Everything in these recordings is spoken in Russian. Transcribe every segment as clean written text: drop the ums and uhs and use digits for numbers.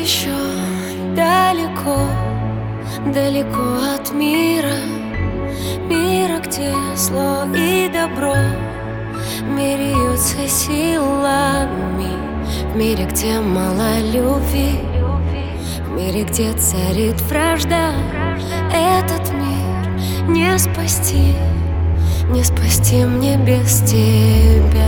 еще далеко, далеко от мира, мира, где зло и добро меряются силами, в мире, где мало любви, в мире, где царит вражда. Этот мир не спасти, не спасти мне без тебя.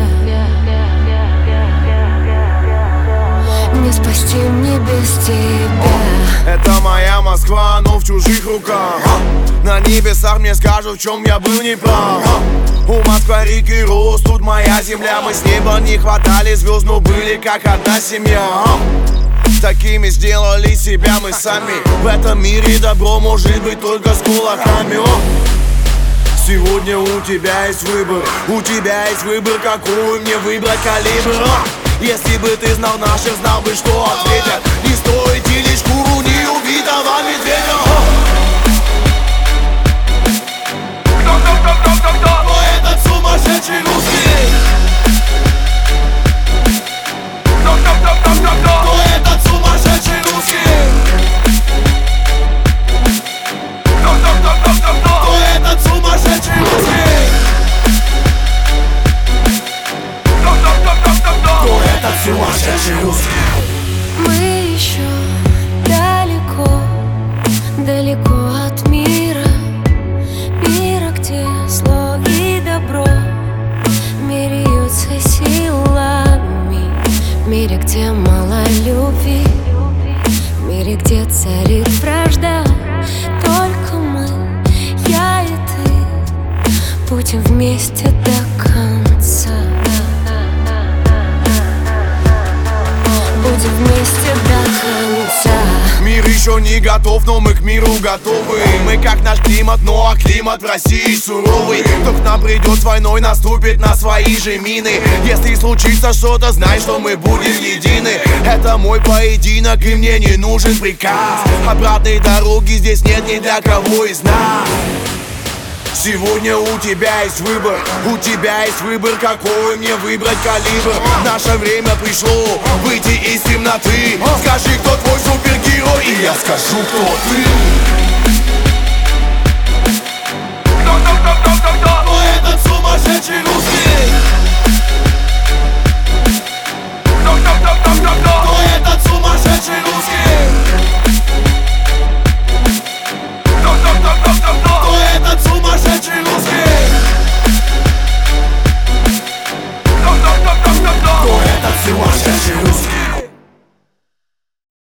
Не спасти мне без тебя. Это моя Москва, но в чужих руках. На небесах мне скажут, в чем я был неправ. У Москвы реки рос, тут моя земля. Мы с неба не хватали звезд, но были как одна семья. Такими сделали себя мы сами. В этом мире добро может быть только с кулаками. Сегодня у тебя есть выбор, у тебя есть выбор, какую мне выбрать калибр. Если бы ты знал наших, знал бы, что ответят. Не стоит делить шкуру неубитого медведя. Кто этот сумасшедший русский? Кто этот сумасшедший русский? Кто этот сумасшедший русский? Кто этот сумасшедший русский? Мы еще далеко, далеко от мира, мира, где зло и добро меряются силами, в мире, где мало любви, в мире, где царит вражда. Только мы, я и ты, будем вместе до конца. Будем вместе до конца. Мир еще не готов, но мы к миру готовы. Мы как наш климат, ну а климат в России суровый. Кто к нам придет с войной, наступит на свои же мины. Если случится что-то, знай, что мы будем едины. Это мой поединок, и мне не нужен приказ. Обратной дороги здесь нет ни для кого из нас. Сегодня у тебя есть выбор, у тебя есть выбор, какой мне выбрать калибр. Наше время пришло выйти из темноты. Скажи, кто твой супергерой, и я скажу, кто ты. Кто этот сумасшедший русский? Кто